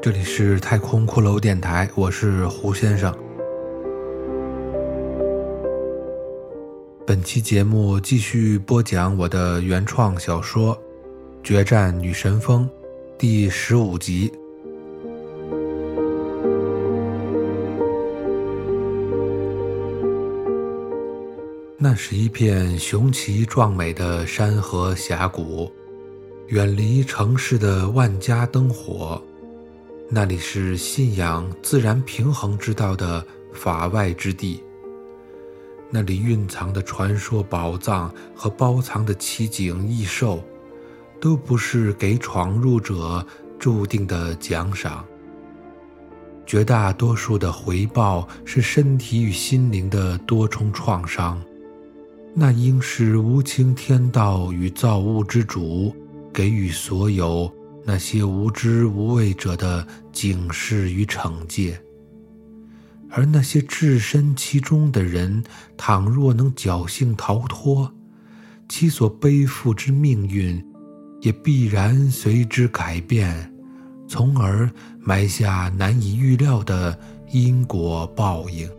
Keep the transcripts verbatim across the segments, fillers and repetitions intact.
这里是太空骷髅电台，我是胡先生。本期节目继续播讲我的原创小说《决战女神峰》第十五集。那是一片雄奇壮美的山河峡谷，远离城市的万家灯火，那里是信仰自然平衡之道的法外之地。那里蕴藏的传说宝藏和包藏的奇景异兽，都不是给闯入者注定的奖赏。绝大多数的回报是身体与心灵的多重创伤，那应是无情天道与造物之主给予所有那些无知无畏者的警示与惩戒。而那些置身其中的人，倘若能侥幸逃脱，其所背负之命运也必然随之改变，从而埋下难以预料的因果报应。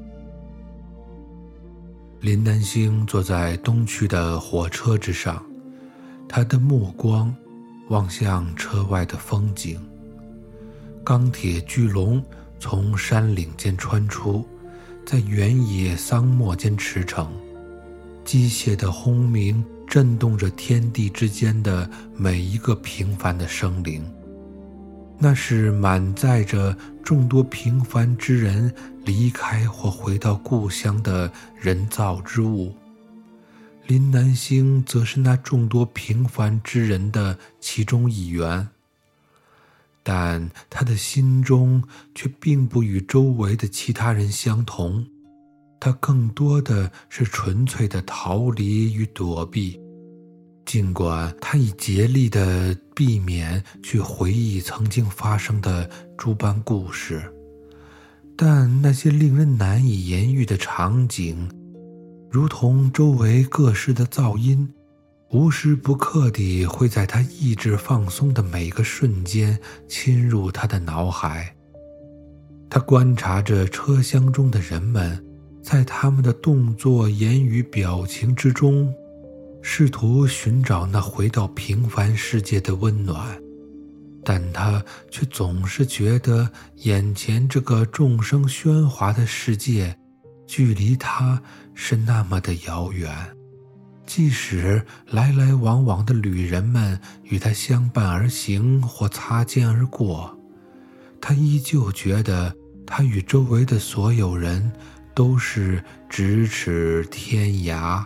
林南星坐在东区的火车之上，他的目光望向车外的风景。钢铁巨龙从山岭间穿出，在原野桑漠间驰骋，机械的轰鸣震动着天地之间的每一个平凡的生灵。那是满载着众多平凡之人离开或回到故乡的人造之物。林南星则是那众多平凡之人的其中一员，但他的心中却并不与周围的其他人相同，他更多的是纯粹的逃离与躲避。尽管他已竭力地避免去回忆曾经发生的诸般故事，但那些令人难以言喻的场景，如同周围各式的噪音，无时不刻地会在他意志放松的每个瞬间侵入他的脑海。他观察着车厢中的人们，在他们的动作、言语、表情之中，试图寻找那回到平凡世界的温暖，但他却总是觉得眼前这个众生喧哗的世界距离他是那么的遥远。即使来来往往的旅人们与他相伴而行或擦肩而过，他依旧觉得他与周围的所有人都是咫尺天涯。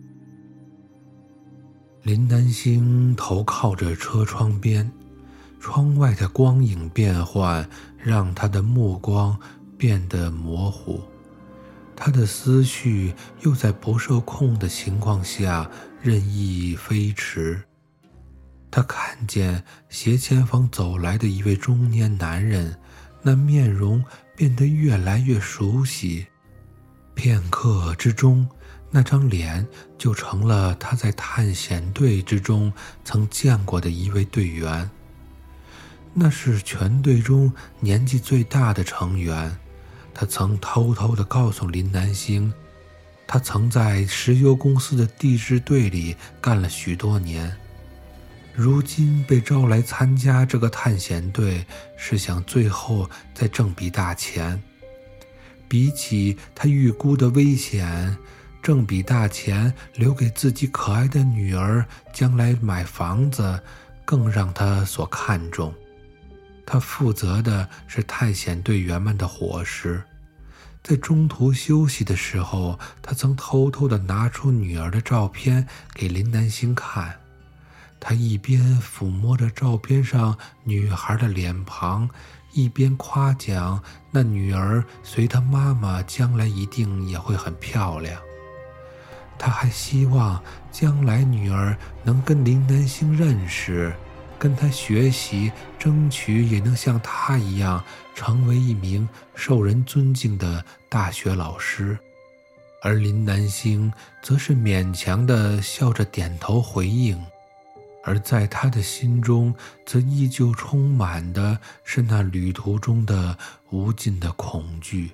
林南星头靠着车窗边，窗外的光影变幻让他的目光变得模糊，他的思绪又在不受控的情况下任意飞驰。他看见斜前方走来的一位中年男人，那面容变得越来越熟悉，片刻之中，那张脸就成了他在探险队之中曾见过的一位队员。那是全队中年纪最大的成员，他曾偷偷地告诉林南星，他曾在石油公司的地质队里干了许多年，如今被招来参加这个探险队，是想最后再挣笔大钱。比起他预估的危险，挣笔大钱留给自己可爱的女儿将来买房子更让他所看重。他负责的是探险队员们的伙食，在中途休息的时候，他曾偷偷地拿出女儿的照片给林南星看。他一边抚摸着照片上女孩的脸庞，一边夸奖那女儿随她妈妈将来一定也会很漂亮。他还希望将来女儿能跟林南星认识，跟他学习，争取也能像他一样成为一名受人尊敬的大学老师。而林南星则是勉强地笑着点头回应。 而在他的心中则依旧充满的是那旅途中的无尽的恐惧。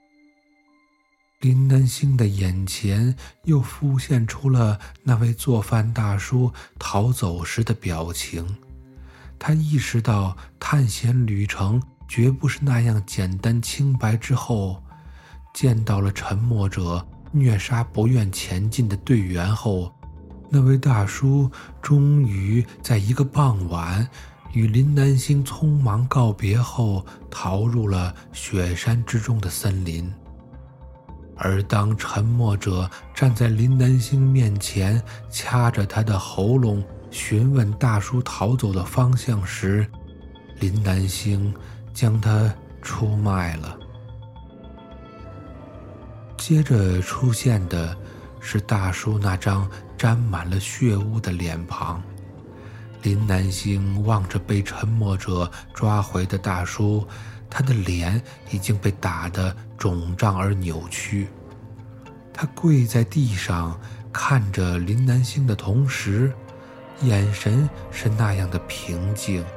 林南星的眼前又浮现出了那位做饭大叔逃走时的表情，他意识到探险旅程绝不是那样简单清白之后，见到了沉默者虐杀不愿前进的队员后，那位大叔终于在一个傍晚与林南星匆忙告别后，逃入了雪山之中的森林。而当沉默者站在林南星面前，掐着他的喉咙询问大叔逃走的方向时，林南星将他出卖了。接着出现的是大叔那张沾满了血污的脸庞。林南星望着被沉默者抓回的大叔，他的脸已经被打得肿胀而扭曲。他跪在地上看着林南星的同时，眼神是那样的平静。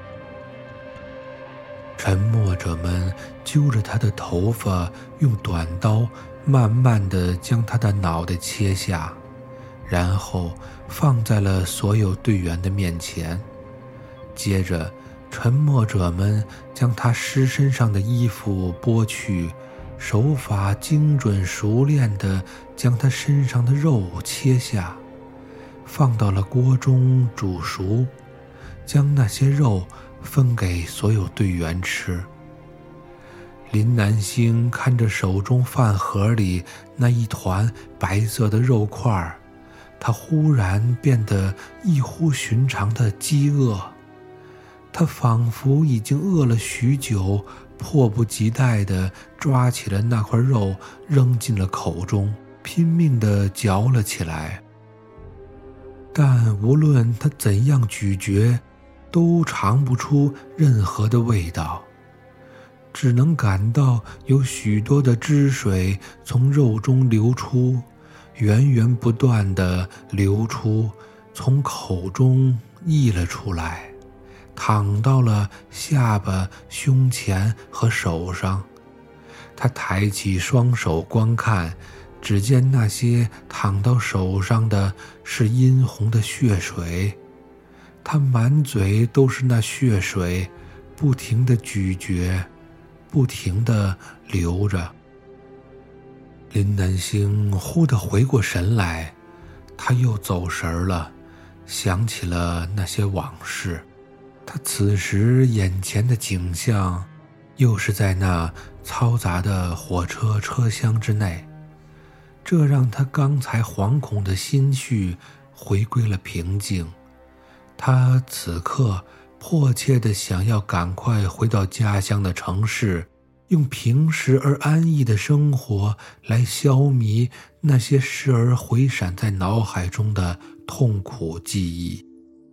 沉默者们揪着他的头发，用短刀慢慢地将他的脑袋切下，然后放在了所有队员的面前。接着沉默者们将他尸身上的衣服剥去，手法精准熟练地将他身上的肉切下，放到了锅中煮熟，将那些肉分给所有队员吃。林南星看着手中饭盒里那一团白色的肉块，他忽然变得异乎寻常的饥饿。他仿佛已经饿了许久，迫不及待地抓起了那块肉，扔进了口中，拼命地嚼了起来。但无论他怎样咀嚼，都尝不出任何的味道，只能感到有许多的汁水从肉中流出，源源不断地流出，从口中溢了出来，淌到了下巴、胸前和手上。他抬起双手观看，只见那些淌到手上的是殷红的血水，他满嘴都是那血水，不停地咀嚼，不停地流着。林南星忽地回过神来，他又走神了，想起了那些往事。他此时眼前的景象又是在那嘈杂的火车车厢之内，这让他刚才惶恐的心绪回归了平静。他此刻迫切地想要赶快回到家乡的城市，用平实而安逸的生活来消弭那些时而回闪在脑海中的痛苦记忆。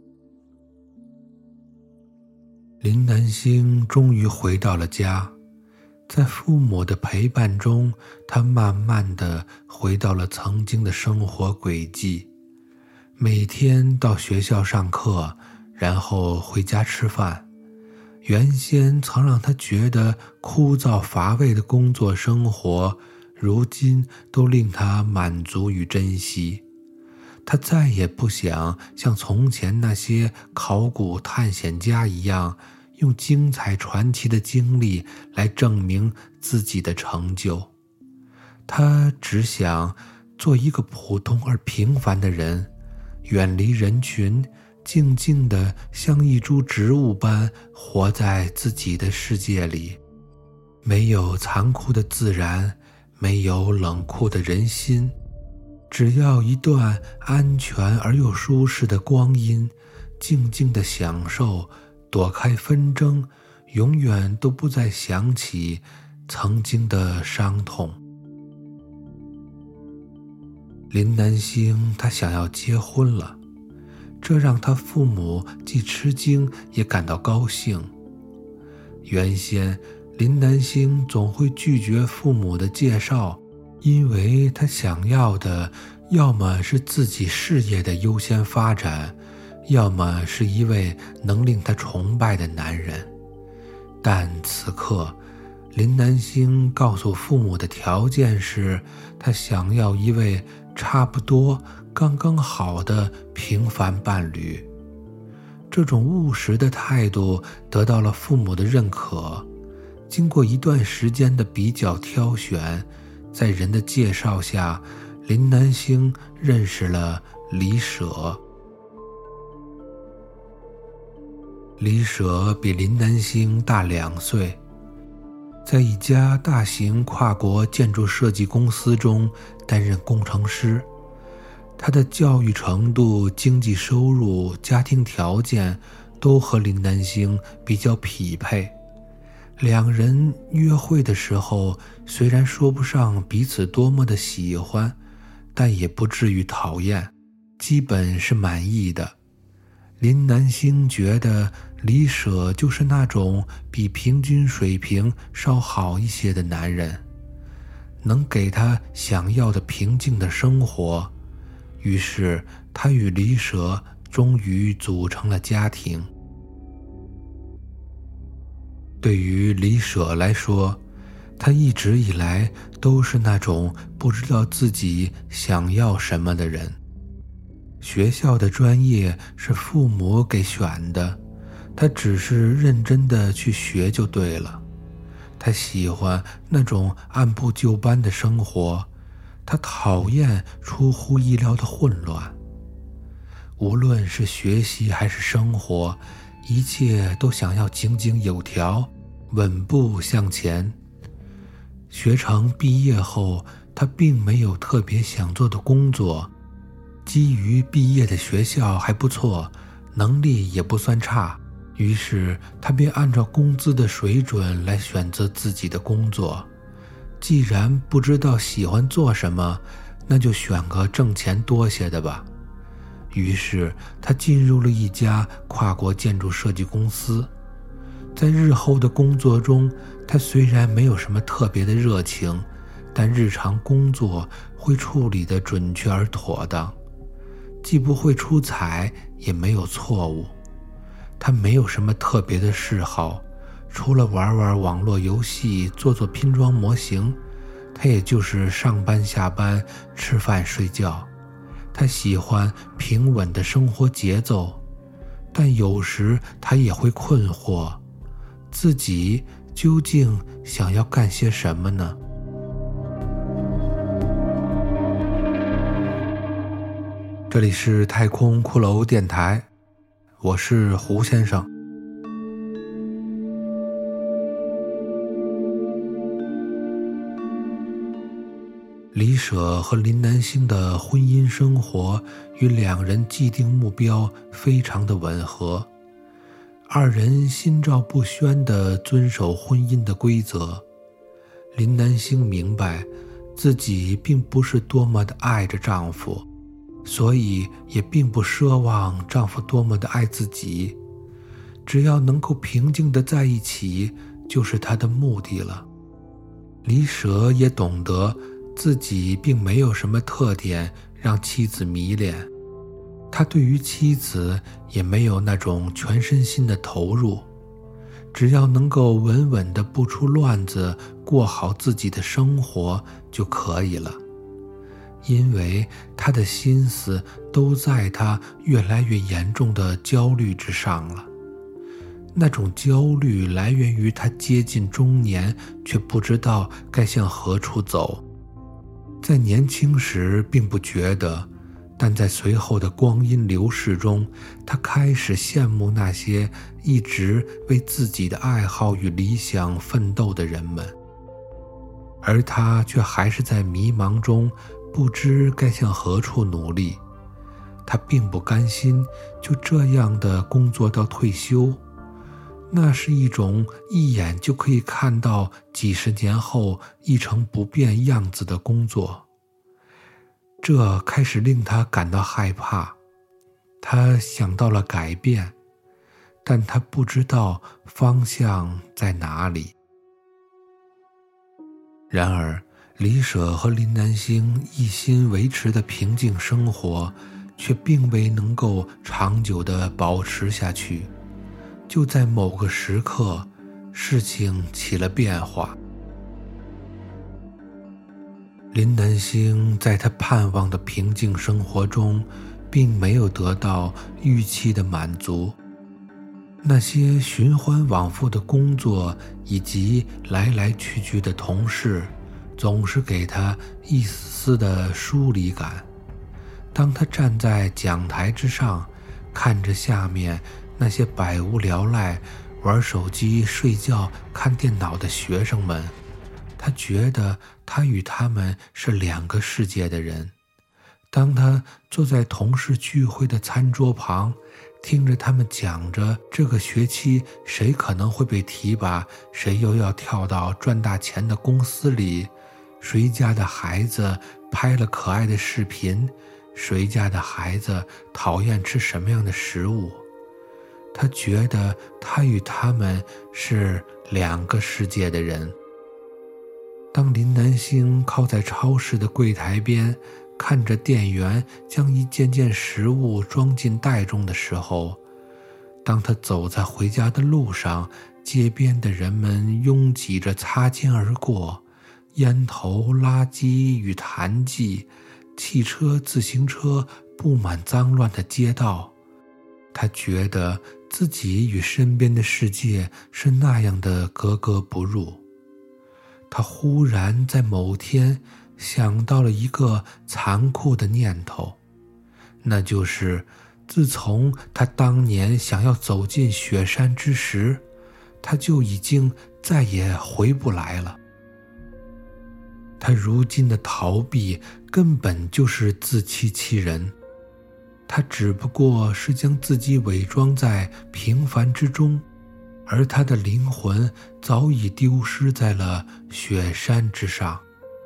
林南星终于回到了家，在父母的陪伴中，他慢慢地回到了曾经的生活轨迹。每天到学校上课，然后回家吃饭。原先曾让他觉得枯燥乏味的工作生活，如今都令他满足与珍惜。他再也不想像从前那些考古探险家一样，用精彩传奇的经历来证明自己的成就。他只想做一个普通而平凡的人，远离人群，静静地像一株植物般活在自己的世界里。没有残酷的自然，没有冷酷的人心，只要一段安全而又舒适的光阴，静静地享受，躲开纷争，永远都不再想起曾经的伤痛。林南星他想要结婚了，这让他父母既吃惊也感到高兴。原先林南星总会拒绝父母的介绍，因为他想要的要么是自己事业的优先发展， 要么是一位能令他崇拜的男人。但此刻林南星告诉父母的条件是，他想要一位差不多刚刚好的平凡伴侣。这种务实的态度得到了父母的认可。经过一段时间的比较挑选，在人的介绍下，林南星认识了李舍。李舍比林南星大两岁，在一家大型跨国建筑设计公司中担任工程师。他的教育程度、经济收入、家庭条件都和林南星比较匹配。两人约会的时候，虽然说不上彼此多么的喜欢，但也不至于讨厌，基本是满意的。林南星觉得李舍就是那种比平均水平稍好一些的男人，能给他想要的平静的生活。于是他与李舍终于组成了家庭。对于李舍来说，他一直以来都是那种不知道自己想要什么的人。学校的专业是父母给选的，他只是认真的去学就对了。他喜欢那种按部就班的生活，他讨厌出乎意料的混乱。无论是学习还是生活，一切都想要井井有条，稳步向前。学成毕业后，他并没有特别想做的工作。基于毕业的学校还不错，能力也不算差，于是他便按照工资的水准来选择自己的工作。既然不知道喜欢做什么，那就选个挣钱多些的吧。于是他进入了一家跨国建筑设计公司。在日后的工作中，他虽然没有什么特别的热情，但日常工作会处理得准确而妥当，既不会出彩，也没有错误。他没有什么特别的嗜好，除了玩玩网络游戏，做做拼装模型，他也就是上班下班，吃饭睡觉。他喜欢平稳的生活节奏，但有时他也会困惑，自己究竟想要干些什么呢？这里是太空骷髅电台，我是胡先生。李舍和林南星的婚姻生活与两人既定目标非常的吻合，二人心照不宣地遵守婚姻的规则。林南星明白自己并不是多么的爱着丈夫，所以也并不奢望丈夫多么的爱自己，只要能够平静地在一起，就是她的目的了。李舍也懂得自己并没有什么特点让妻子迷恋，他对于妻子也没有那种全身心的投入，只要能够稳稳地不出乱子，过好自己的生活就可以了。因为他的心思都在他越来越严重的焦虑之上了。那种焦虑来源于他接近中年，却不知道该向何处走。在年轻时并不觉得，但在随后的光阴流逝中，他开始羡慕那些一直为自己的爱好与理想奋斗的人们，而他却还是在迷茫中，不知该向何处努力。他并不甘心就这样的工作到退休，那是一种一眼就可以看到几十年后一成不变样子的工作。这开始令他感到害怕，他想到了改变，但他不知道方向在哪里。然而李舍和林南星一心维持的平静生活， 却并未能够长久地保持下去。就在某个时刻，事情起了变化。林南星在他盼望的平静生活中，并没有得到预期的满足。那些循环往复的工作以及来来去去的同事，总是给他一丝丝的疏离感。当他站在讲台之上，看着下面那些百无聊赖、玩手机、睡觉、看电脑的学生们，他觉得他与他们是两个世界的人。当他坐在同事聚会的餐桌旁，听着他们讲着这个学期谁可能会被提拔，谁又要跳到赚大钱的公司里，谁家的孩子拍了可爱的视频，谁家的孩子讨厌吃什么样的食物，他觉得他与他们是两个世界的人。当林南星靠在超市的柜台边，看着店员将一件件食物装进袋中的时候，当他走在回家的路上，街边的人们拥挤着擦肩而过，烟头、垃圾与痰迹，汽车、自行车布满脏乱的街道，他觉得自己与身边的世界是那样的格格不入。他忽然在某天想到了一个残酷的念头，那就是自从他当年想要走进雪山之时，他就已经再也回不来了。他如今的逃避根本就是自欺欺人，他只不过是将自己伪装在平凡之中，而他的灵魂早已丢失在了雪山之上。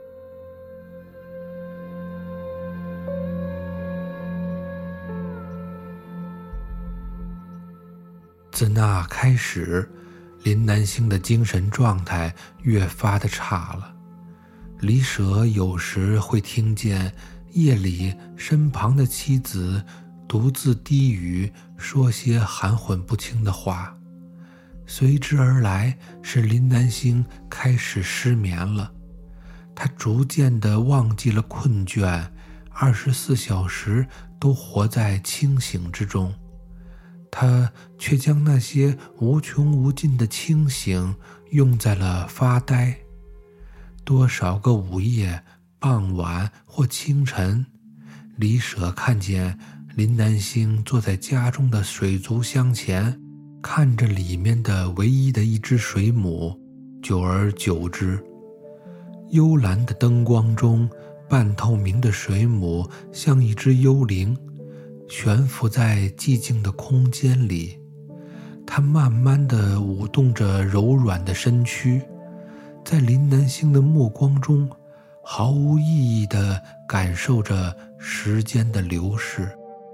自那开始，林南星的精神状态越发的差了。李舍有时会听见夜里身旁的妻子独自低语，说些含混不清的话，随之而来是林南星开始失眠了。他逐渐地忘记了困倦，二十四小时都活在清醒之中。他却将那些无穷无尽的清醒用在了发呆。多少个午夜、傍晚或清晨，李舍看见林南星坐在家中的水族箱前，看着里面的唯一的一只水母，久而久之，幽蓝的灯光中，半透明的水母像一只幽灵，悬浮在寂静的空间里。它慢慢地舞动着柔软的身躯，在林南星的目光中，毫无意义地感受着时间的流逝。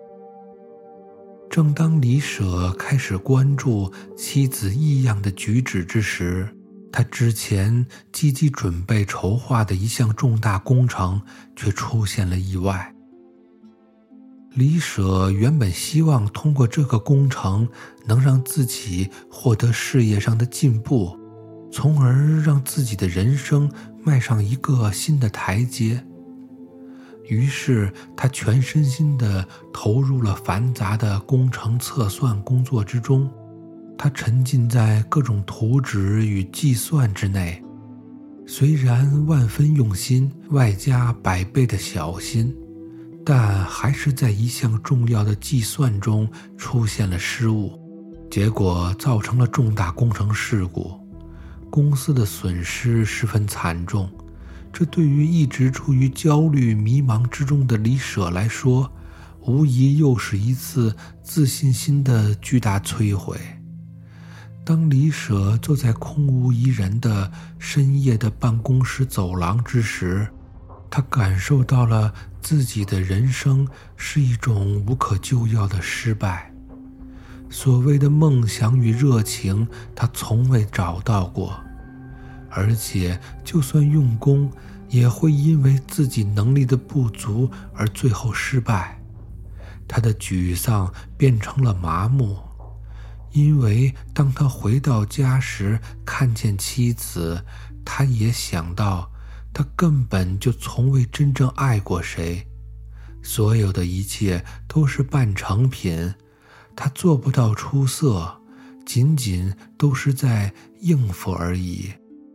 正当李舍开始关注妻子异样的举止之时，他之前积极准备筹划的一项重大工程却出现了意外。李舍原本希望通过这个工程能让自己获得事业上的进步，从而让自己的人生迈上一个新的台阶。于是他全身心地投入了繁杂的工程测算工作之中，他沉浸在各种图纸与计算之内，虽然万分用心，外加百倍的小心，但还是在一项重要的计算中出现了失误，结果造成了重大工程事故，公司的损失十分惨重。这对于一直处于焦虑迷茫之中的李舍来说，无疑又是一次自信心的巨大摧毁。当李舍坐在空无一人的深夜的办公室走廊之时，他感受到了自己的人生是一种无可救药的失败。所谓的梦想与热情，他从未找到过，而且就算用功，也会因为自己能力的不足而最后失败。 他的沮丧变成了麻木，因为当他回到家时，看见妻子，他也想到他根本就从未真正爱过谁，所有的一切都是半成品，他做不到出色，仅仅都是在应付而已。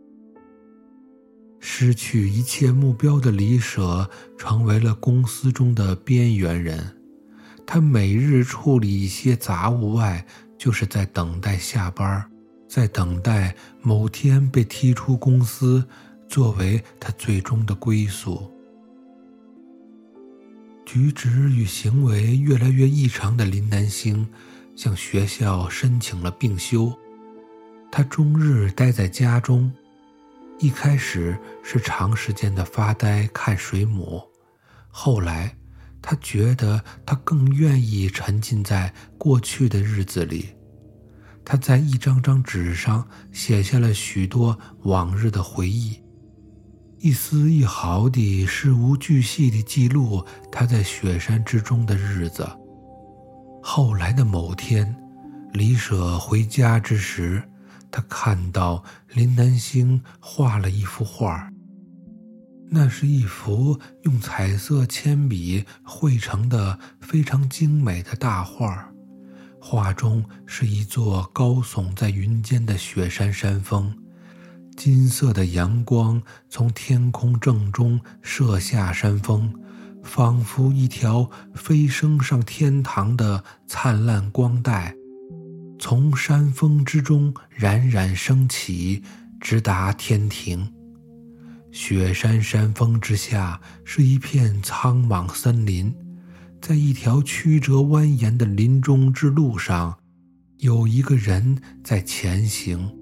失去一切目标的李舍成为了公司中的边缘人，他每日处理一些杂物外，就是在等待下班，在等待某天被踢出公司，作为他最终的归宿。举止与行为越来越异常的林南星向学校申请了病休，他终日待在家中，一开始是长时间的发呆看水母，后来他觉得他更愿意沉浸在过去的日子里。他在一张张纸上写下了许多往日的回忆，一丝一毫地事无巨细地记录他在雪山之中的日子。后来的某天，李舍回家之时，他看到林南星画了一幅画，那是一幅用彩色铅笔绘成的非常精美的大画，画中是一座高耸在云间的雪山山峰，金色的阳光从天空正中射下山峰，仿佛一条飞升上天堂的灿烂光带，从山峰之中冉冉升起，直达天庭。雪山山峰之下是一片苍茫森林，在一条曲折蜿蜒的林中之路上，有一个人在前行。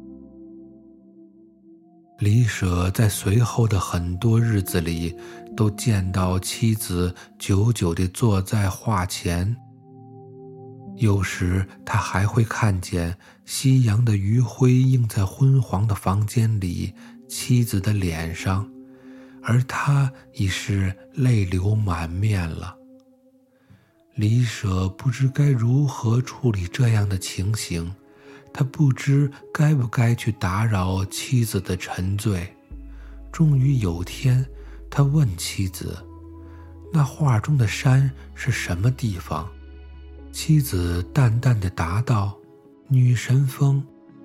李舍在随后的很多日子里都见到妻子久久地坐在画前，有时他还会看见夕阳的余晖映在昏黄的房间里妻子的脸上，而他已是泪流满面了。李舍不知该如何处理这样的情形，他不知该不该去打扰妻子的沉醉。终于有天，他问妻子，那画中的山是什么地方？妻子淡淡地答道，女神峰。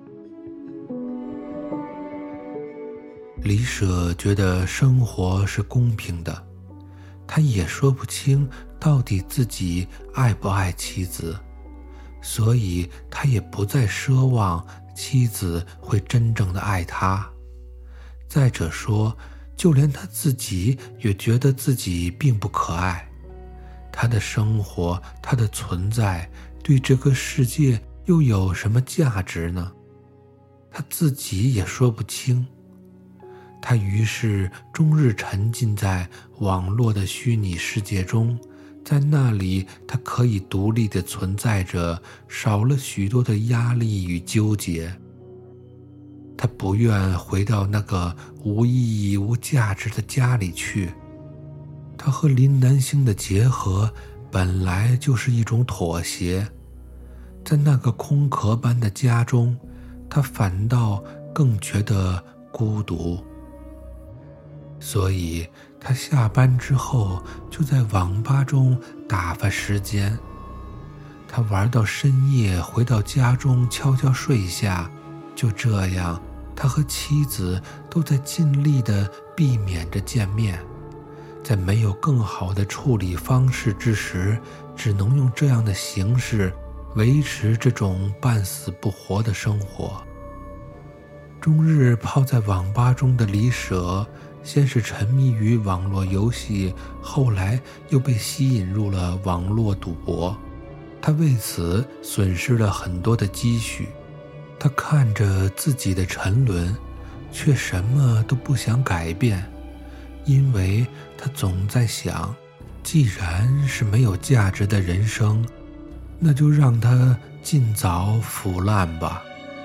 李舍觉得生活是公平的，他也说不清到底自己爱不爱妻子，所以他也不再奢望妻子会真正的爱他。再者说，就连他自己也觉得自己并不可爱。他的生活，他的存在，对这个世界又有什么价值呢？他自己也说不清。他于是终日沉浸在网络的虚拟世界中，在那里他可以独立地存在着，少了许多的压力与纠结。他不愿回到那个无意义无价值的家里去，他和林南星的结合本来就是一种妥协，在那个空壳般的家中，他反倒更觉得孤独。所以他下班之后就在网吧中打发时间，他玩到深夜，回到家中悄悄睡下。就这样，他和妻子都在尽力地避免着见面，在没有更好的处理方式之时，只能用这样的形式维持这种半死不活的生活。终日泡在网吧中的李舍，先是沉迷于网络游戏，后来又被吸引入了网络赌博。他为此损失了很多的积蓄。他看着自己的沉沦，却什么都不想改变，因为他总在想，既然是没有价值的人生，那就让它尽早腐烂吧。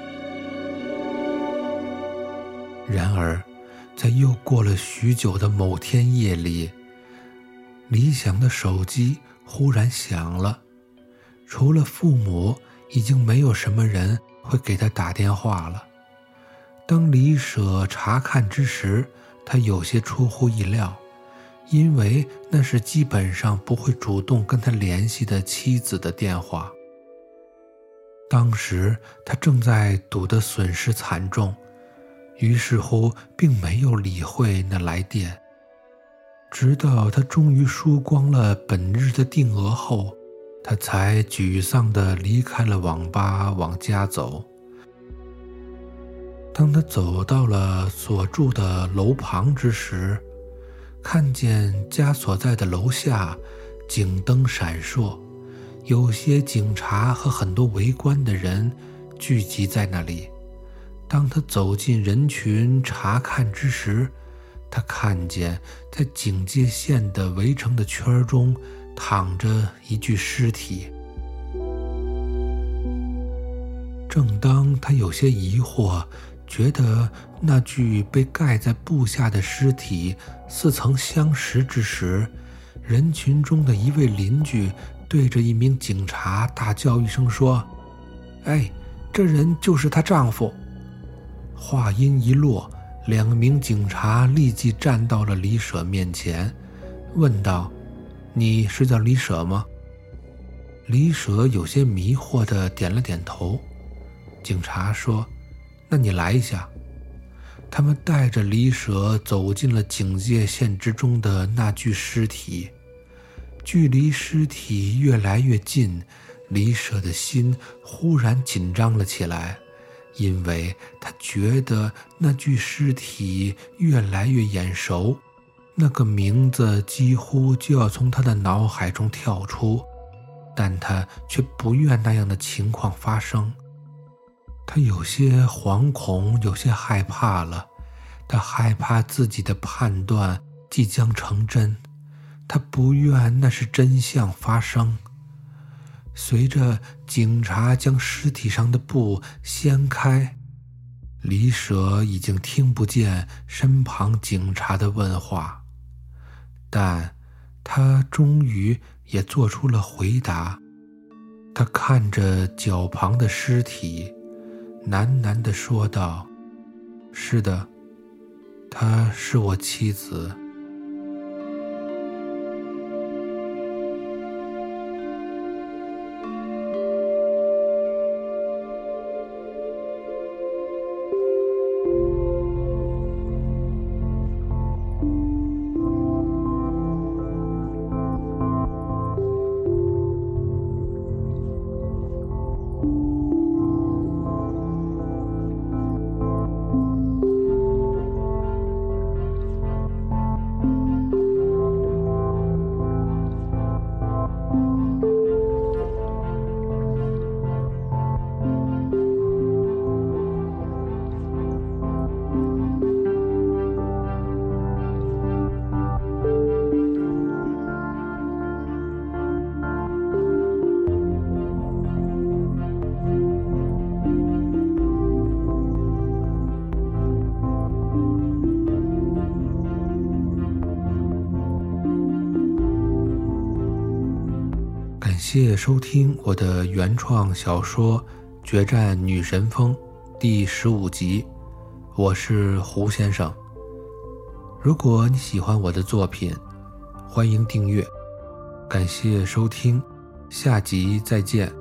然而在又过了许久的某天夜里，李想的手机忽然响了，除了父母，已经没有什么人会给他打电话了。当李舍查看之时，他有些出乎意料，因为那是基本上不会主动跟他联系的妻子的电话。当时他正在赌得损失惨重，于是乎并没有理会那来电。直到他终于输光了本日的定额后，他才沮丧地离开了网吧往家走。当他走到了所住的楼旁之时，看见家所在的楼下警灯闪烁，有些警察和很多围观的人聚集在那里。当他走进人群查看之时，他看见在警戒线的围成的圈中躺着一具尸体。正当他有些疑惑，觉得那具被盖在布下的尸体似曾相识之时，人群中的一位邻居对着一名警察大叫一声说：“哎，这人就是她丈夫。”话音一落，两名警察立即站到了李舍面前，问道：“你是叫李舍吗？”李舍有些迷惑地点了点头。警察说：“那你来一下。”他们带着李舍走进了警戒线之中的那具尸体。距离尸体越来越近，李舍的心忽然紧张了起来，因为他觉得那具尸体越来越眼熟，那个名字几乎就要从他的脑海中跳出，但他却不愿那样的情况发生。他有些惶恐，有些害怕了。他害怕自己的判断即将成真，他不愿那是真相发生。随着警察将尸体上的布掀开，李舍已经听不见身旁警察的问话，但他终于也做出了回答。他看着脚旁的尸体，喃喃地说道：“是的，她是我妻子。”感谢收听我的原创小说《决战女神峰》第十五集，我是胡先生。如果你喜欢我的作品，欢迎订阅。感谢收听，下集再见。